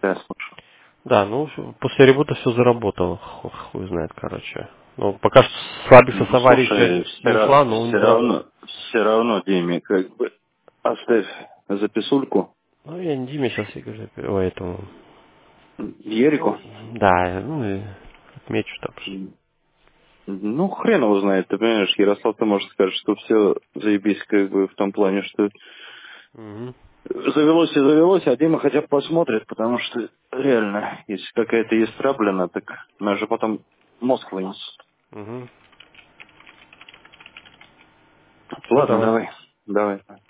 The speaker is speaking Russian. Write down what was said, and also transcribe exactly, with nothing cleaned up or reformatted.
я слушаю. Да, ну, после ребута все заработало. Ху- Хуй знает, короче. Ну, пока что слабик Ну, с аварии еще слушай, все, не ушла, но он все заработал. равно, все равно, Диме, как бы, оставь записульку Ну, я не Диме сейчас, я говорю, ой, этому. Ерику. Да, ну, и отмечу так что. Ну, хрен его знает, ты понимаешь, Ярослав, ты можешь сказать, что все заебись, как бы, в том плане, что Угу. завелось и завелось, а Дима хотя бы посмотрит, потому что реально, если какая-то есть проблема, так нас же потом мозг вынесет. Угу. Все, Ладно, давай. давай, давай.